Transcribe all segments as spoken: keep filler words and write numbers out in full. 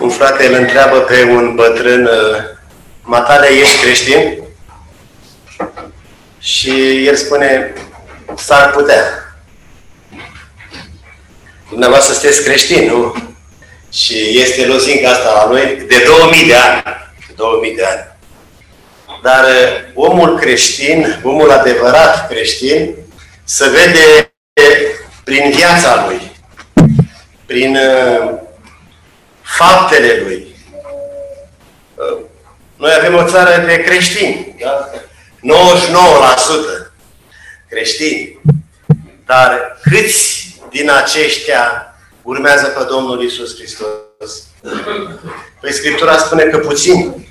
Un frate îl întreabă pe un bătrân, matale, ești creștin? Și el spune, s-ar putea. Dumneavoastră sunteți creștini, nu? Și este lozinca asta la noi de două mii de ani. De două mii de ani. Dar omul creștin, omul adevărat creștin, se vede prin viața lui, prin uh, faptele lui. Uh, noi avem o țară de creștini, da? nouăzeci și nouă la sută creștini. Dar câți din aceștia urmează pe Domnul Iisus Hristos? Păi Scriptura spune că puțini.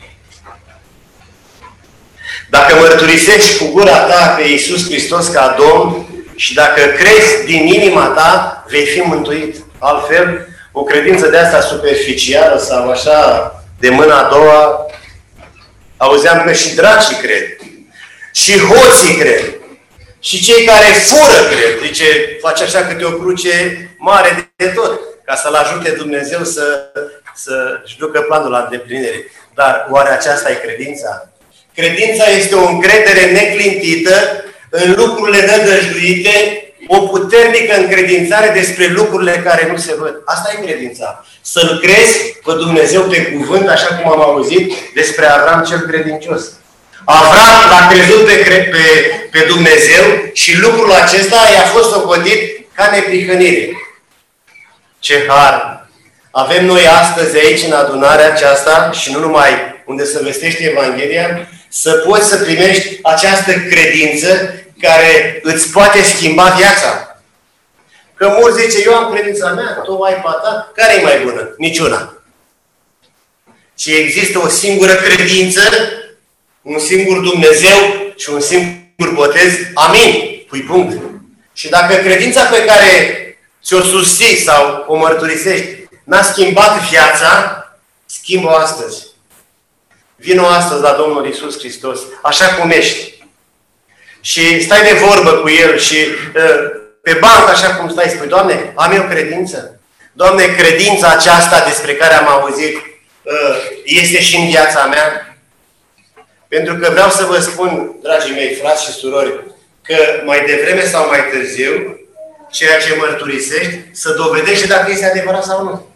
Dacă mărturisești cu gura ta pe Iisus Hristos ca Domn și dacă crezi din inima ta, vei fi mântuit. Altfel, o credință de asta superficială sau așa de mâna a doua, auzeam că și dracii cred. Și hoții cred. Și cei care fură cred. Zice, face așa câte o cruce mare de tot, ca să-L ajute Dumnezeu să, să-și ducă planul la îndeplinire. Dar oare aceasta e credința? Credința este o încredere neclintită în lucrurile nădăjduite, o puternică încredințare despre lucrurile care nu se văd. Asta e credința. Să-L crezi pe Dumnezeu pe cuvânt, așa cum am auzit despre Avram cel credincios. Avram l-a crezut pe, pe, pe Dumnezeu și lucrul acesta i-a fost socotit ca neprihănire. Ce har! Avem noi astăzi aici, în adunarea aceasta, și nu numai unde se vestește Evanghelia, să poți să primești această credință care îți poate schimba viața. Că mulți zice, eu am credința mea, tu ai pa ta, care e mai bună? Niciuna. Și există o singură credință, un singur Dumnezeu și un singur botez. Amin. Pui punct. Și dacă credința pe care ți-o susții sau o mărturisești n-a schimbat viața, schimbă-o astăzi. Vino astăzi la Domnul Iisus Hristos, așa cum ești. Și stai de vorbă cu El și pe bancă, așa cum stai, spui, Doamne, am eu credință? Doamne, credința aceasta despre care am auzit este și în viața mea? Pentru că vreau să vă spun, dragii mei, frați și surori, că mai devreme sau mai târziu, ceea ce mărturisești, să dovedește dacă este adevărat sau nu.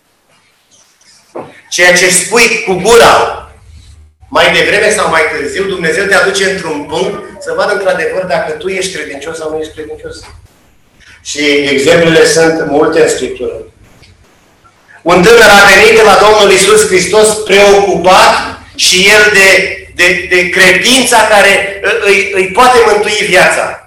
Ceea ce spui cu gura, mai devreme sau mai târziu, Dumnezeu te aduce într-un punct să vadă într-adevăr dacă tu ești credincios sau nu ești credincios. Și exemplele sunt multe în Scriptură. Un tânăr a venit la Domnul Iisus Hristos preocupat și el de, de, de credința care îi, îi poate mântui viața.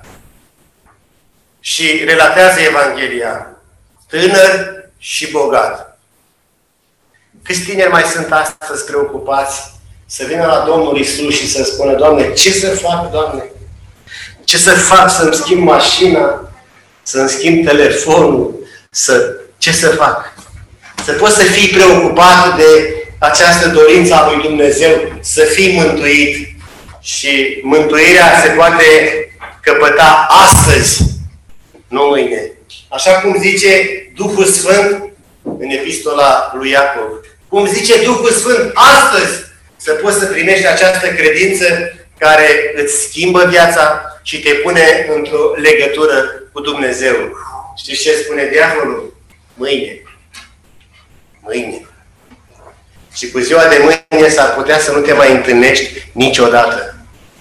Și relatează Evanghelia. Tânăr și bogat. Câți tineri mai sunt astăzi preocupați să vină la Domnul Iisus și să spună, Doamne, ce să fac, Doamne? Ce să fac? Să-mi schimb mașina? Să-mi schimb telefonul? Să... Ce să fac? Să poți să fii preocupat de această dorință a lui Dumnezeu, să fii mântuit. Și mântuirea se poate căpăta astăzi, nu mâine. Așa cum zice Duhul Sfânt în epistola lui Iacov. Cum zice Duhul Sfânt astăzi, să poți să primești această credință care îți schimbă viața și te pune într-o legătură cu Dumnezeu. Știți ce spune diavolul? Mâine. Mâine. Și cu ziua de mâine s-ar putea să nu te mai întâlnești niciodată.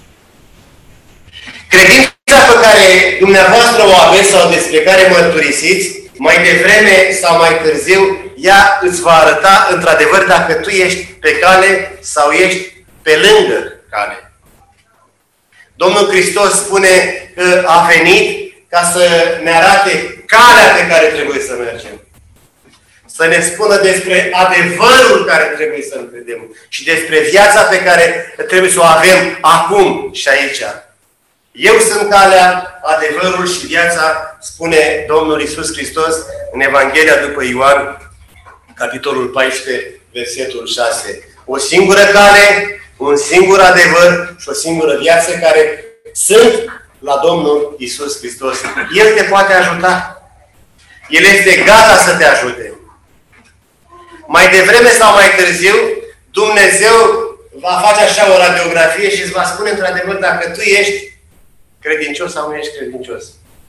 Credința pe care dumneavoastră o aveți sau despre care mărturisiți, mai devreme sau mai târziu, ea îți va arăta într-adevăr dacă tu ești pe cale sau ești pe lângă cale. Domnul Hristos spune că a venit ca să ne arate calea pe care trebuie să mergem. Să ne spună despre adevărul care trebuie să-l credem și despre viața pe care trebuie să o avem acum și aici. Eu sunt calea, adevărul și viața, spune Domnul Iisus Hristos în Evanghelia după Ioan, capitolul paisprezece, versetul șase. O singură cale, un singur adevăr și o singură viață care sunt la Domnul Iisus Hristos. El te poate ajuta. El este gata să te ajute. mai devreme sau mai târziu, Dumnezeu va face așa o radiografie și îți va spune într-adevăr dacă tu ești credincios sau nu ești credincios.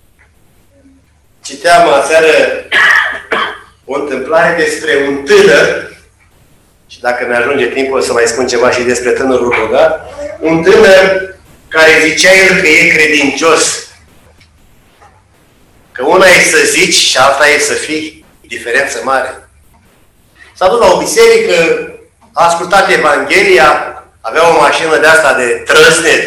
Citeam aseară o întâmplare despre un tânăr, și dacă mi-ajunge timpul o să mai spun ceva și despre tânărul bogat, un tânăr care zicea el că e credincios. Că una e să zici și alta e să fii, diferență mare. S-a dus la o biserică, a ascultat Evanghelia, avea o mașină de asta de trăsnet.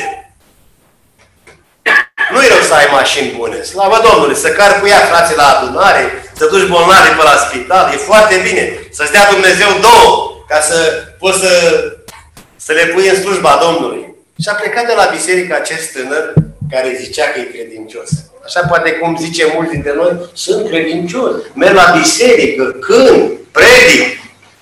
Nu-i rău să ai mașini bune, slavă Domnului, să cari cu ea, frate, la adunare, să duci bolnavi pe la spital, e foarte bine. Să-ți dea Dumnezeu două, ca să poți să, să le pui în slujba Domnului. Și a plecat de la biserică acest tânăr care zicea că e credincios. Așa poate cum zice mulți dintre noi, sunt credincios, merg la biserică, cânt, predic.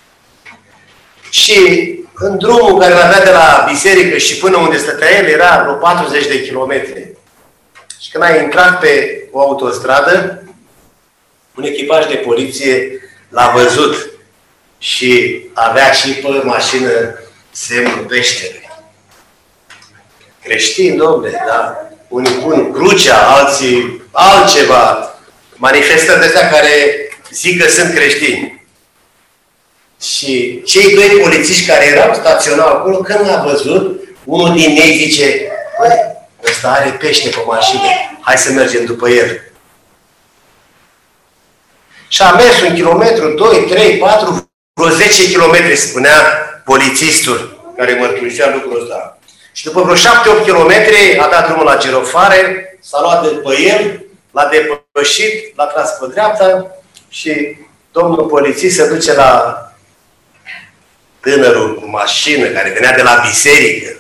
Și în drumul care l-avea de la biserică și până unde stătea el era vreo patruzeci de kilometri. Și când a intrat pe o autostradă, un echipaj de poliție l-a văzut și avea și pe mașină semnul peșterei. Creștini, domnule, da? Unii pun crucea, alții altceva. Manifestări de astea care zic că sunt creștini. Și cei doi polițiști care erau staționau acolo, când l-a văzut, unul din ei zice, băi, ăsta are pește pe mașină, hai să mergem după el. Și a mers un kilometru, doi, trei, patru, vreo zece kilometri, spunea polițistul care mărturisea lucrul ăsta. Și după vreo șapte opt kilometri a dat drumul la girofare, s-a luat de pe el, l-a depășit, l-a tras pe dreapta și domnul polițist se duce la tânărul cu mașină care venea de la biserică.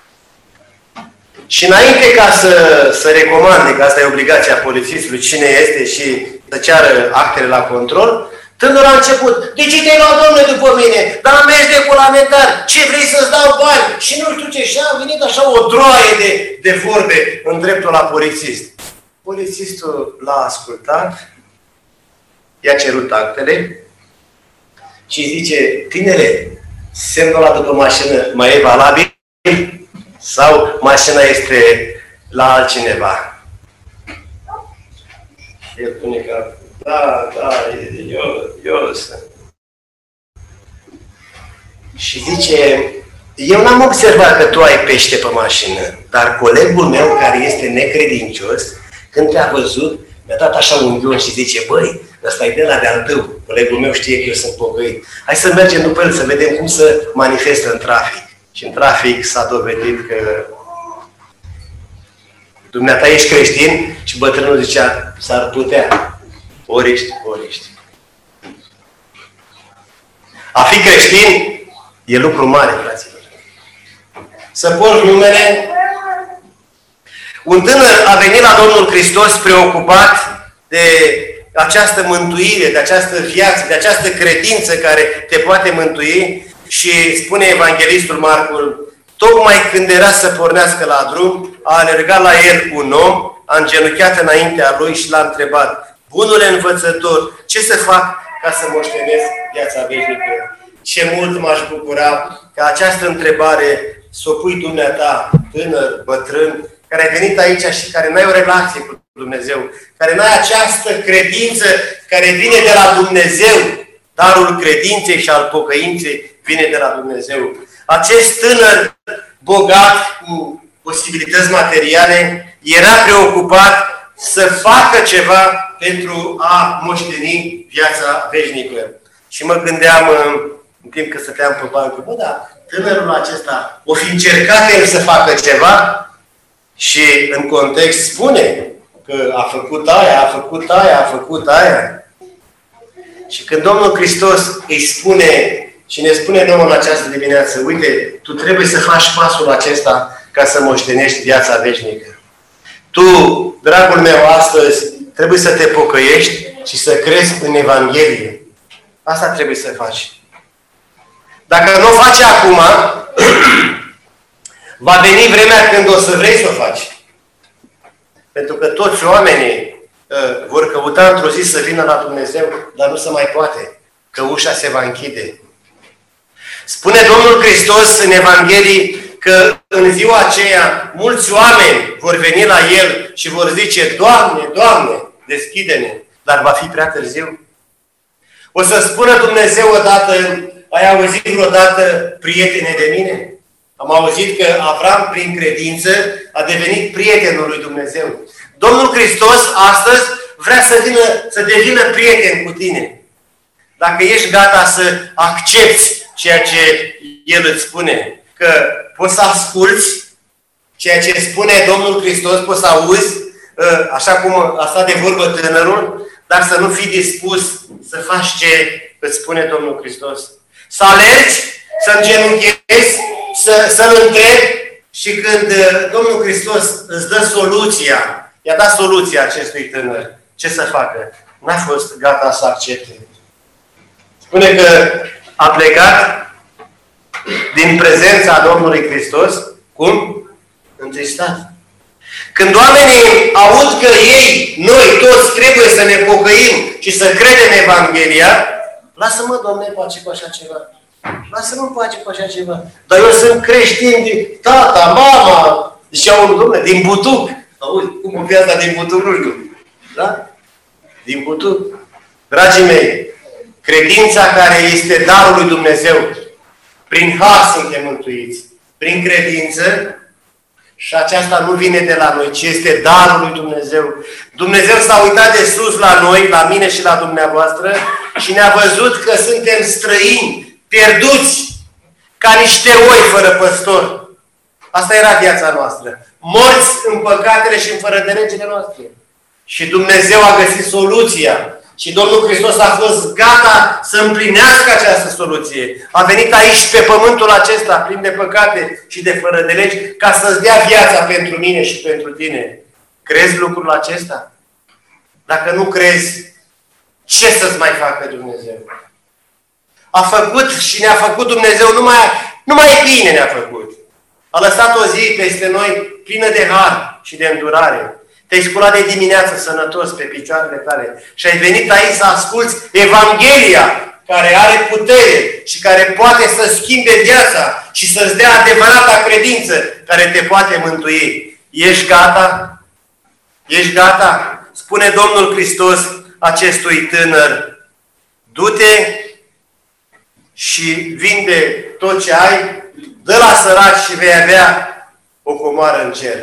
Și înainte ca să, să recomande, că asta e obligația polițistului, cine este și să ceară actele la control, tânărul a început, de ce te-ai luat, domnule, după mine? Dar mergi de colamentar, ce vrei să-ți dau bani? Și nu știu ce, și a venit așa o droaie de, de vorbe în dreptul la polițist. Polițistul l-a ascultat, i-a cerut actele și zice, tinere, semnul ăla după mașină mai e valabil? Sau mașina este la altcineva? El pune că, da, da, eu, eu sunt. Și zice, eu n-am observat că tu ai pește pe mașină, dar colegul meu care este necredincios, când te-a văzut, mi-a dat așa un ghion și zice, băi, ăsta e de la de-al tău, colegul meu știe că eu sunt pocăit. Hai să mergem după el să vedem cum se manifestă în trafic. Și în trafic s-a dovedit că dumneata ești creștin și bătrânul zicea, s-ar putea. Oriști, oriști. A fi creștin e lucru mare, fraților. Să porți numele. Un tânăr a venit la Domnul Hristos preocupat de această mântuire, de această viață, de această credință care te poate mântui. Și spune evanghelistul Marcul, tocmai când era să pornească la drum, a alergat la el un om, a îngenunchiat înaintea lui și l-a întrebat, bunule învățător, ce să fac ca să moștenesc viața veșnică? Ce mult m-aș bucura ca această întrebare să o pui dumneata, tânăr, bătrân, care ai venit aici și care n-ai o relație cu Dumnezeu, care n-ai această credință care vine de la Dumnezeu. Darul credinței și al pocăinței vine de la Dumnezeu. Acest tânăr bogat cu posibilități materiale era preocupat să facă ceva pentru a moșteni viața veșnică. Și mă gândeam în timp că stăteam pe bancă, bă, da, tânărul acesta o fi încercat el să facă ceva și în context spune că a făcut aia, a făcut aia, a făcut aia. Și când Domnul Hristos îi spune și ne spune nouă în această dimineață, uite, tu trebuie să faci pasul acesta ca să moștenești viața veșnică. Tu, dragul meu, astăzi trebuie să te pocăiești și să crezi în Evanghelie. Asta trebuie să faci. Dacă nu o faci acum, va veni vremea când o să vrei să o faci. Pentru că toți oamenii uh, vor căuta într-o zi să vină la Dumnezeu, dar nu se mai poate. că ușa se va închide. Spune Domnul Hristos în Evanghelii că în ziua aceea mulți oameni vor veni la El și vor zice: Doamne, Doamne, deschide-ne, dar va fi prea târziu. O să spună Dumnezeu odată: ai auzit vreodată, prietene, de mine? Am auzit că Avram, prin credință, a devenit prietenul lui Dumnezeu. Domnul Hristos astăzi vrea să, vină, să devină prieten cu tine. Dacă ești gata să accepti ceea ce El îți spune, că poți să asculți ceea ce spune Domnul Hristos, poți să auzi, așa cum a stat de vorbă tânărul, dar să nu fii dispus să faci ce îți spune Domnul Hristos. Să alergi, să îngenunchezi, să, să-L întrebi și când Domnul Hristos îți dă soluția, i-a dat soluția acestui tânăr, ce să facă? N-a fost gata să accepte. Spune că a plecat din prezența Domnului Hristos, cum? Întristat. Când oamenii aud că ei, noi toți trebuie să ne pocăim și să credem în Evanghelia, lasă-mă, Doamne, în pace cu așa ceva. Lasă-mă în pace cu așa ceva. Dar eu sunt creștin din tata, mama, ziceau un Domnule, din butuc. Auzi, cum o fi asta din butuc, nu știu. Da? Din butuc. Dragii mei, credința care este darul lui Dumnezeu, prin har suntem mântuiți, prin credință, și aceasta nu vine de la noi, ci este darul lui Dumnezeu. Dumnezeu s-a uitat de sus la noi, la mine și la dumneavoastră, și ne-a văzut că suntem străini, pierduți, ca niște oi fără păstor. Asta era viața noastră. Morți în păcatele și în fără de legile noastre. Și Dumnezeu a găsit soluția. Și Domnul Hristos a fost gata să împlinească această soluție. A venit aici pe pământul acesta, plin de păcate și de fără de legi, ca să-ți dea viața pentru mine și pentru tine. Crezi lucrul acesta? Dacă nu crezi, ce să-ți mai facă Dumnezeu? A făcut și ne-a făcut Dumnezeu, numai, numai bine ne-a făcut. A lăsat o zi peste noi plină de har și de îndurare. Te-ai sculat de dimineață sănătos pe picioarele tale și ai venit aici să asculți Evanghelia, care are putere și care poate să schimbe viața și să-ți dea adevărata credință care te poate mântui. Ești gata? Ești gata? Spune Domnul Hristos acestui tânăr: du-te și vinde tot ce ai, dă la săraci și vei avea o comoară în cer.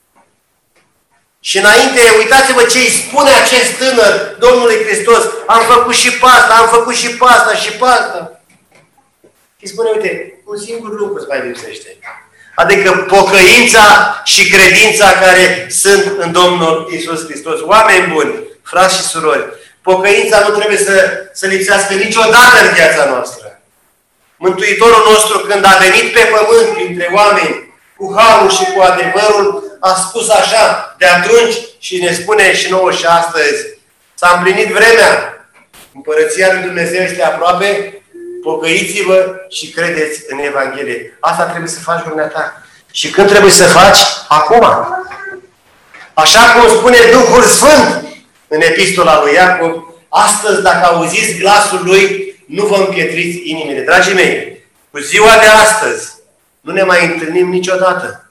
Și înainte, uitați-vă ce îi spune acest tânăr Domnului Hristos: am făcut și pasta, am făcut și pasta și pasta. Și spune: uite, un singur lucru îți mai lipsește. Adică pocăința și credința care sunt în Domnul Iisus Hristos. Oameni buni, frați și surori, pocăința nu trebuie să, să lipsească niciodată în viața noastră. Mântuitorul nostru, când a venit pe pământ printre oameni, cu harul și cu adevărul, a spus așa de atunci și ne spune și nouă și astăzi: s-a împlinit vremea, Împărăția lui Dumnezeu este aproape, pocăiți-vă și credeți în Evanghelie. Asta trebuie să faci dumneata. Și când trebuie să faci? Acum. Așa cum spune Duhul Sfânt în epistola lui Iacob: astăzi, dacă auziți glasul Lui, nu vă împietriți inimile. Dragii mei, cu ziua de astăzi nu ne mai întâlnim niciodată.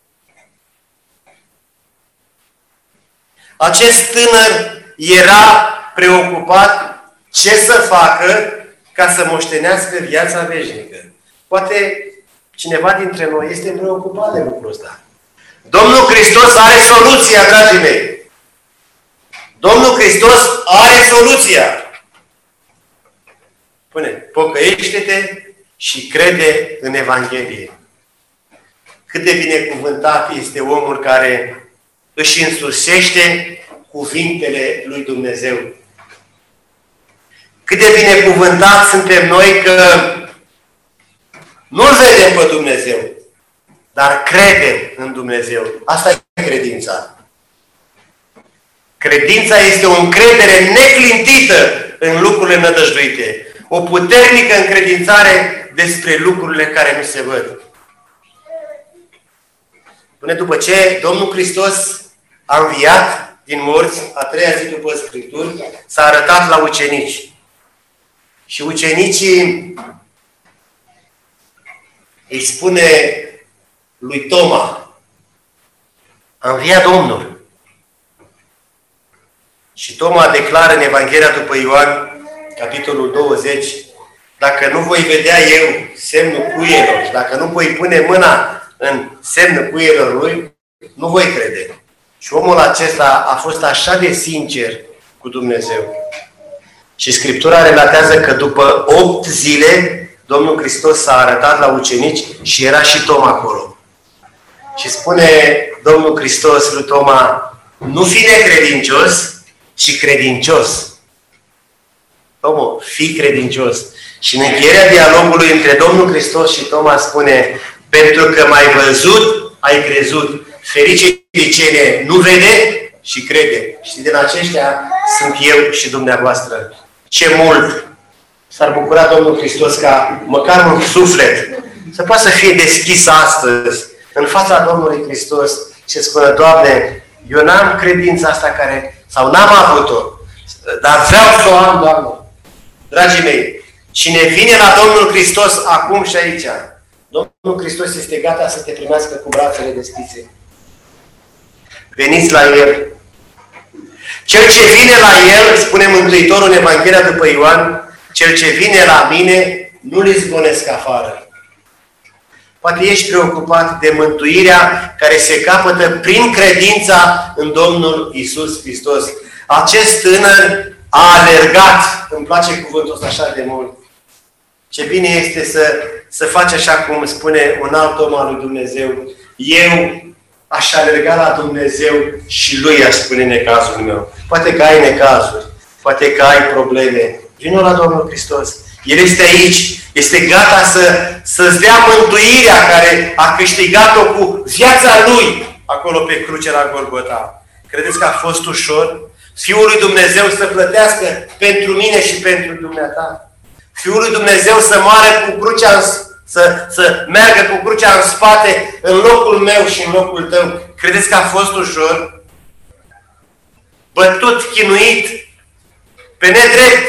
Acest tânăr era preocupat ce să facă ca să moștenească viața veșnică. Poate cineva dintre noi este preocupat de lucrul ăsta. Domnul Hristos are soluția, dragii mei. Domnul Hristos are soluția. Spune: pocăiește-te și crede în Evanghelie. Cât de binecuvântat este omul care își însușește cuvintele lui Dumnezeu. Cât de binecuvântați suntem noi că nu-L vedem pe Dumnezeu, dar credem în Dumnezeu. Asta e credința. Credința este o încredere neclintită în lucrurile nădăjduite. O puternică încredințare despre lucrurile care nu se văd. Până după ce Domnul Hristos a înviat din morți, a treia zi după Scripturi, s-a arătat la ucenici. Și ucenicii îi spune lui Toma: a înviat Domnul. Și Toma declară în Evanghelia după Ioan, capitolul douăzeci, dacă nu voi vedea eu semnul puielor și dacă nu voi pune mâna în semnul puielor lui, nu voi crede. Și omul acesta a fost așa de sincer cu Dumnezeu. Și Scriptura relatează că după opt zile Domnul Hristos s-a arătat la ucenici și era și Toma acolo. Și spune Domnul Hristos lui Toma: nu fi necredincios, ci credincios. Toma, fii credincios. Și în încheierea dialogului între Domnul Hristos și Toma spune: pentru că m-ai văzut, ai crezut. Ferice de cine nu vede și crede. Și din aceștia sunt eu și dumneavoastră. Ce mult s-ar bucura Domnul Hristos ca măcar un suflet să poată să fie deschis astăzi în fața Domnului Hristos și să spună: Doamne, eu n-am credința asta care, sau n-am avut-o, dar vreau să o am, Doamne. Dragii mei, cine vine la Domnul Hristos acum și aici, Domnul Hristos este gata să te primească cu brațele deschise. Veniți la El. Cel ce vine la El, spune Mântuitorul în Evanghelia după Ioan, cel ce vine la mine, nu-l izgonesc afară. Poate ești preocupat de mântuirea care se capătă prin credința în Domnul Iisus Hristos. Acest tânăr a alergat, îmi place cuvântul ăsta așa de mult. Ce bine este să, să faci așa cum spune un alt om al lui Dumnezeu. Eu aș alerga la Dumnezeu și Lui aș spune necazul meu. Poate că ai necazuri, poate că ai probleme. Vino la Domnul Hristos. El este aici, este gata să, să-ți dea mântuirea care a câștigat-o cu viața Lui acolo pe cruce la Golgota. Credeți că a fost ușor? Fiul lui Dumnezeu să plătească pentru mine și pentru dumneata. Fiul lui Dumnezeu să moară cu crucea în, să, să meargă cu crucea în spate în locul meu și în locul tău. Credeți că a fost ușor? Bătut, chinuit, pe nedrept.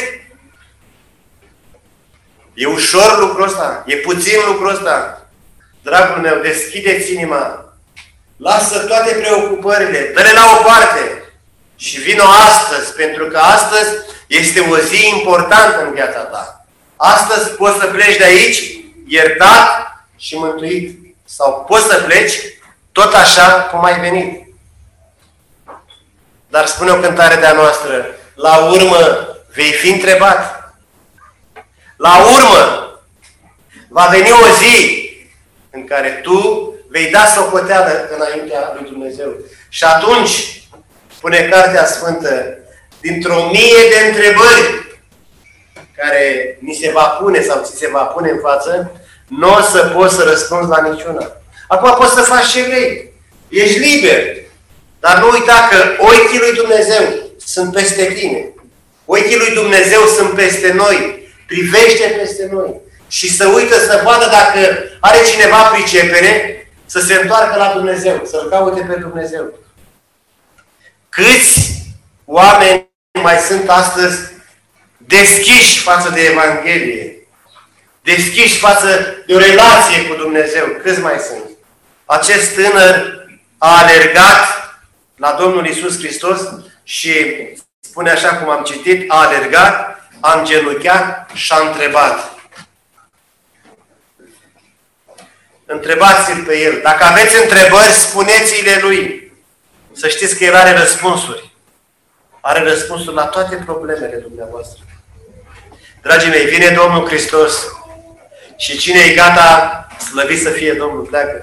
E ușor lucrul ăsta? E puțin lucrul ăsta? Dragul meu, deschideți inima. Lasă toate preocupările. Dă-le la o parte. Și vino astăzi, pentru că astăzi este o zi importantă în viața ta. Astăzi poți să pleci de aici iertat și mântuit. Sau poți să pleci tot așa cum ai venit. Dar spune o cântare de-a noastră: la urmă vei fi întrebat. La urmă va veni o zi în care tu vei da socoteală înaintea lui Dumnezeu. Și atunci, spune Cartea Sfântă, dintr-o mie de întrebări care ni se va pune sau ți se va pune în față, nu o să poți să răspunzi la niciuna. Acum poți să faci ce vrei. Ești liber. Dar nu uita că ochii lui Dumnezeu sunt peste tine. Ochii lui Dumnezeu sunt peste noi. Privește peste noi. Și să uită să vadă dacă are cineva pricepere, să se întoarcă la Dumnezeu, să-L caute pe Dumnezeu. Câți oameni mai sunt astăzi deschiși față de Evanghelie? Deschiși față de o relație cu Dumnezeu? Câți mai sunt? Acest tânăr a alergat la Domnul Iisus Hristos și spune așa cum am citit, a alergat, a îngenunchiat și a întrebat. Întrebați-l pe el. Dacă aveți întrebări, spuneți-le lui. Să știți că el are răspunsuri. Are răspunsuri la toate problemele dumneavoastră. Dragii mei, vine Domnul Hristos și cine e gata, slăvit să fie Domnul, pleacă.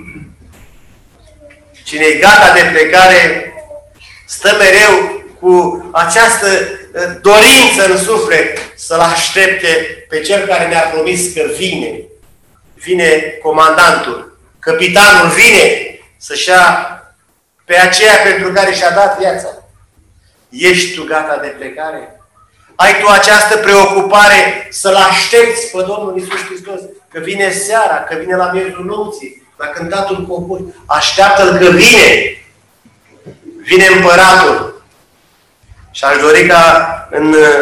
Cine e gata de plecare, stă mereu cu această dorință în suflet să-L aștepte pe Cel care ne-a promis că vine. Vine comandantul, capitanul vine să-și ia pe aceea pentru care și-a dat viața. Ești tu gata de plecare? Ai tu această preocupare să-L aștepți pe Domnul Iisus Hristos? Că vine seara, că vine la miezul nopții, la cântatul popor. Așteaptă-L că vine. Vine Împăratul. Și aș dori ca în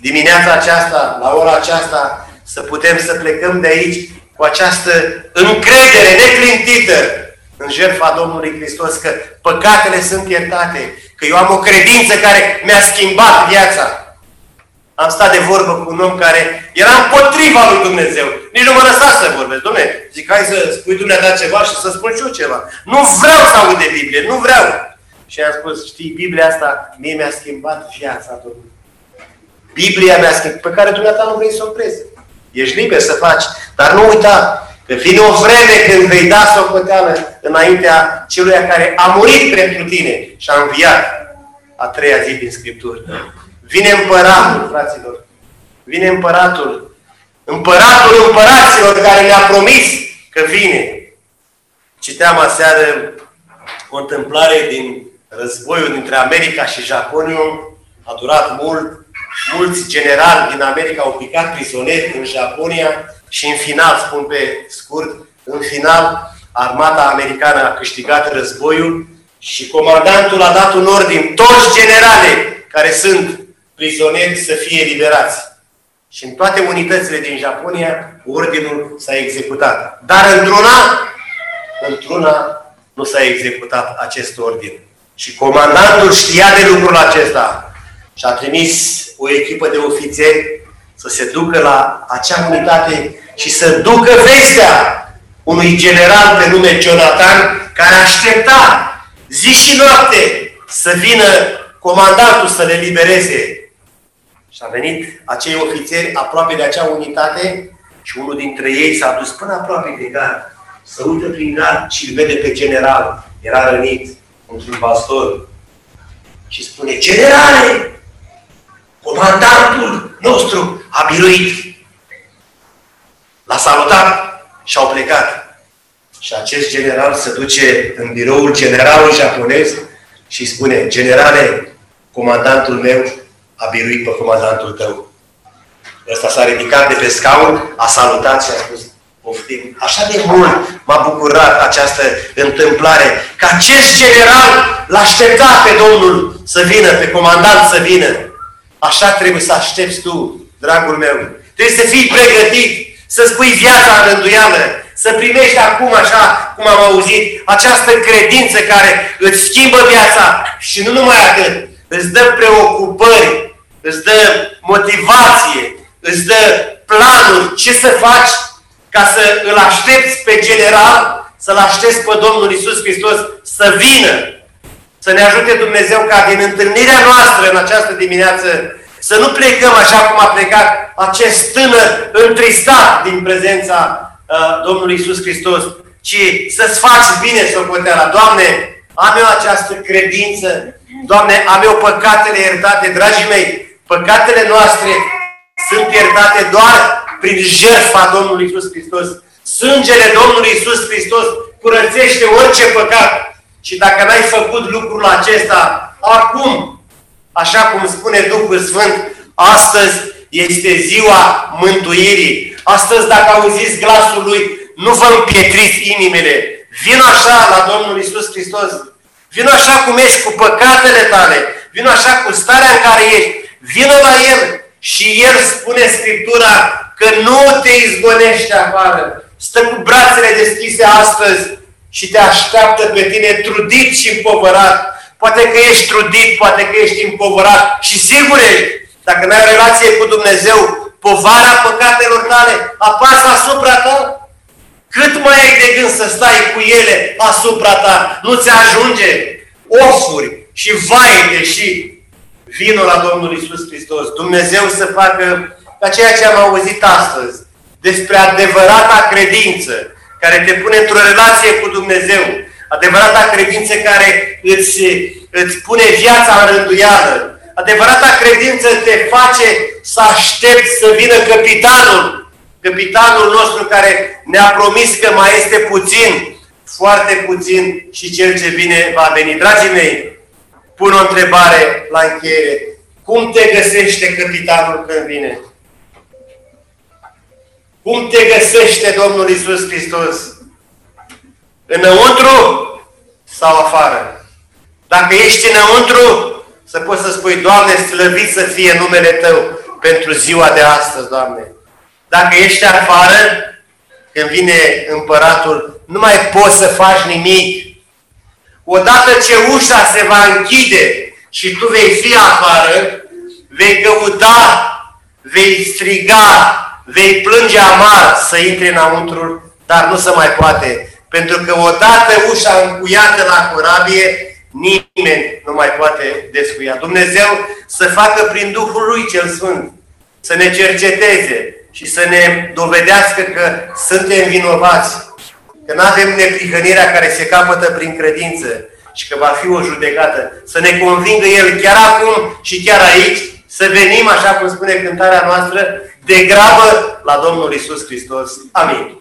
dimineața aceasta, la ora aceasta, să putem să plecăm de aici cu această încredere neclintită în jertfa Domnului Hristos, că păcatele sunt iertate, că eu am o credință care mi-a schimbat viața. Am stat de vorbă cu un om care era împotriva lui Dumnezeu. Nici nu mă lăsa să vorbesc. Dom'le, zic, hai să spui Dumnezeu ceva și să spun și eu ceva. Nu vreau să aud de Biblie, nu vreau. Și am spus, știi, Biblia asta mie mi-a schimbat viața, Domnule. Biblia mi-a schimbat, pe care Dumnezeu nu vrei să o oprezi. Ești liber să faci, dar nu uita că vine o vreme când vei da socoteală înaintea celuia care a murit pentru tine și a înviat a treia zi din Scriptură. Vine împăratul, fraților. Vine împăratul. Împăratul împăraților care ne-a promis că vine. Citeam aseară o întâmplare din războiul dintre America și Japonia. A durat mult. Mulți generali din America au picat prizonieri în Japonia și în final, spun pe scurt, în final, armata americană a câștigat războiul și comandantul a dat un ordin. Toți generale care sunt prizonieri să fie eliberați. Și în toate unitățile din Japonia, ordinul s-a executat. Dar într-una, într-una nu s-a executat acest ordin. Și comandantul știa de lucrul acesta și a trimis o echipă de ofițeri să se ducă la acea unitate și să ducă vestea unui general pe nume Jonathan, care aștepta zi și noapte să vină comandantul să le libereze. Și a venit acei ofițeri aproape de acea unitate și unul dintre ei s-a dus până aproape de gard. Să uită prin gard și îl vede pe general. Era rănit într-un baston. Și spune, generale, comandantul nostru a biruit. L-a salutat și au plecat. Și acest general se duce în biroul generalului japonez și spune, generale, comandantul meu a biruit pe comandantul tău. Ăsta s-a ridicat de pe scaun, a salutat și a spus, poftim. Așa de mult m-a bucurat această întâmplare, că acest general l-aștepta pe Domnul să vină, pe comandant să vină. Așa trebuie să aștepți tu, dragul meu. Trebuie să fii pregătit, să-ți pui viața în rânduială, să primești acum, așa cum am auzit, această credință care îți schimbă viața și nu numai atât, îți dă preocupări, îți dă motivație, îți dă planuri, ce să faci ca să îl aștepți pe general, să-l aștepți pe Domnul Iisus Hristos să vină. Să ne ajute Dumnezeu ca din întâlnirea noastră în această dimineață să nu plecăm așa cum a plecat acest tânăr întristat din prezența uh, Domnului Iisus Hristos, ci să-ți faci bine socoteala. Doamne, am eu această credință. Doamne, am eu păcatele iertate. Dragii mei, păcatele noastre sunt iertate doar prin jertfa Domnului Iisus Hristos. Sângele Domnului Iisus Hristos curățește orice păcat. Și dacă n-ai făcut lucrul acesta acum, așa cum spune Duhul Sfânt, astăzi este ziua mântuirii. Astăzi, dacă auziți glasul Lui, nu vă împietriți inimile. Vino așa la Domnul Iisus Hristos. Vino așa cum ești cu păcatele tale. Vino așa cu starea în care ești. Vino la El și El spune Scriptura că nu te izgonește afară. Stă cu brațele deschise astăzi și te așteaptă pe tine trudit și împovărat. Poate că ești trudit, poate că ești împovărat și sigur ești. Dacă n-ai relație cu Dumnezeu, povara păcatelor tale apasă asupra ta. Cât mai ai de gând să stai cu ele asupra ta? Nu ți ajunge ofuri și vaite și vino la Domnul Iisus Hristos. Dumnezeu să facă ca ceea ce am auzit astăzi despre adevărata credință care te pune într-o relație cu Dumnezeu. Adevărata credință care îți, îți pune viața în rânduială. Adevărata credință te face să aștepți să vină capitanul. Capitanul nostru care ne-a promis că mai este puțin, foarte puțin și cel ce vine va veni. Dragii mei, pun o întrebare la încheiere. Cum te găsește capitanul când vine? Cum te găsește Domnul Iisus Hristos? Înăuntru sau afară? Dacă ești înăuntru, să poți să spui, Doamne, slăvit să fie numele Tău. pentru ziua de astăzi, Doamne. Dacă ești afară, când vine împăratul, nu mai poți să faci nimic. Odată ce ușa se va închide și tu vei fi afară, vei căuta, vei striga, vei plânge amar să intri înăuntru, dar nu se mai poate. Pentru că odată ușa încuiată la corabie, nimeni nu mai poate descuia. Dumnezeu să facă prin Duhul Lui cel Sfânt, să ne cerceteze și să ne dovedească că suntem vinovați, că nu avem neprihănirea care se capătă prin credință și că va fi o judecată. Să ne convingă El chiar acum și chiar aici, să venim, așa cum spune cântarea noastră, degrabă la Domnul Iisus Hristos. Amin.